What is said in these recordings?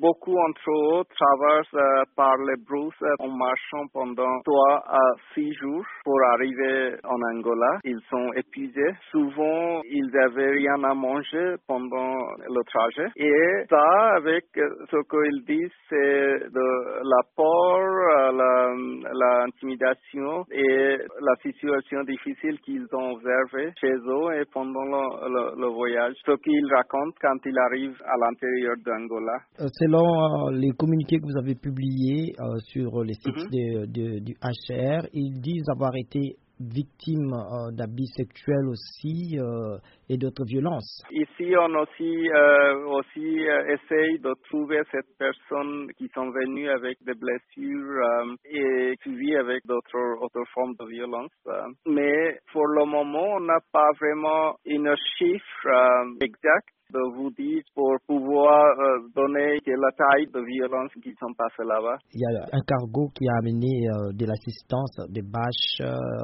beaucoup entre eux traversent par les brousses en marchant pendant 3 à 6 jours pour arriver en Angola. Ils sont épuisés. Souvent, ils n'avaient rien à manger pendant le trajet. Et ça, avec ce qu'ils disent, c'est de la peur, l'intimidation et la situation difficile qu'ils ont observée chez eux et pendant le voyage. Ce qu'ils racontent quand ils arrivent à l'intérieur d'Angola. Selon les communiqués que vous avez publiés sur les sites du HCR, ils disent avoir été victimes d'abus sexuels aussi et d'autres violences. Ici, on aussi essaye de trouver ces personnes qui sont venues avec des blessures et qui vivent avec d'autres formes de violence. Mais pour le moment, on n'a pas vraiment un chiffre exact de vous dire pour pouvoir donner la taille de violence qui sont passées là-bas. Il y a un cargo qui a amené de l'assistance, des bâches,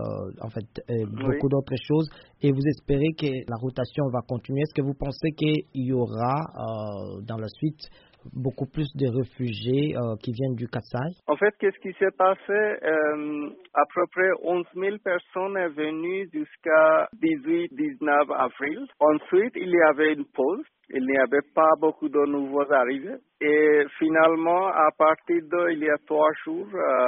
beaucoup d'autres choses. Et vous espérez que la rotation va continuer. Est-ce que vous pensez qu'il y aura dans la suite beaucoup plus de réfugiés qui viennent du Kasaï? En fait, qu'est-ce qui s'est passé? À peu près 11 000 personnes sont venues jusqu'à 18-19 avril. Ensuite, il y avait une pause. Il n'y avait pas beaucoup de nouveaux arrivés. Et finalement, à partir il y a 3 jours,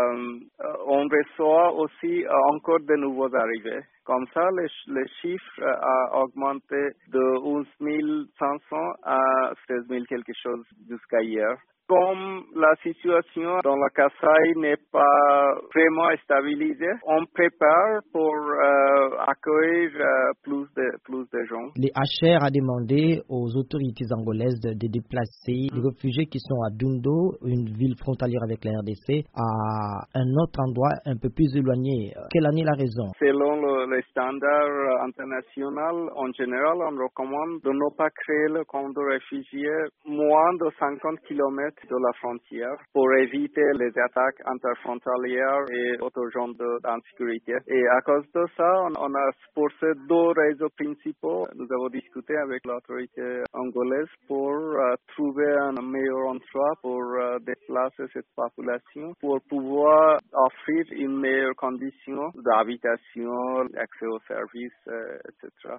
on reçoit aussi encore de nouveaux arrivés. Comme ça, le chiffre a augmenté de 11 500 à 16 000 quelque chose jusqu'à hier. Comme la situation dans la Kasaï n'est pas vraiment stabilisée, on prépare pour accueillir plus de gens. Les HR a demandé aux autorités angolaises de déplacer les réfugiés qui sont à Dundo, une ville frontalière avec la RDC, à un autre endroit un peu plus éloigné. Quelle en est la raison? Selon les standards internationaux, en général, on recommande de ne pas créer le camp de réfugiés moins de 50 km de la frontière pour éviter les attaques interfrontalières et autres genres d'insécurité. Et à cause de ça, on a pour ces 2 réseaux principaux, nous avons discuté avec l'autorité angolaise pour trouver un meilleur endroit pour déplacer cette population, pour pouvoir offrir une meilleure condition d'habitation, accès aux services, etc.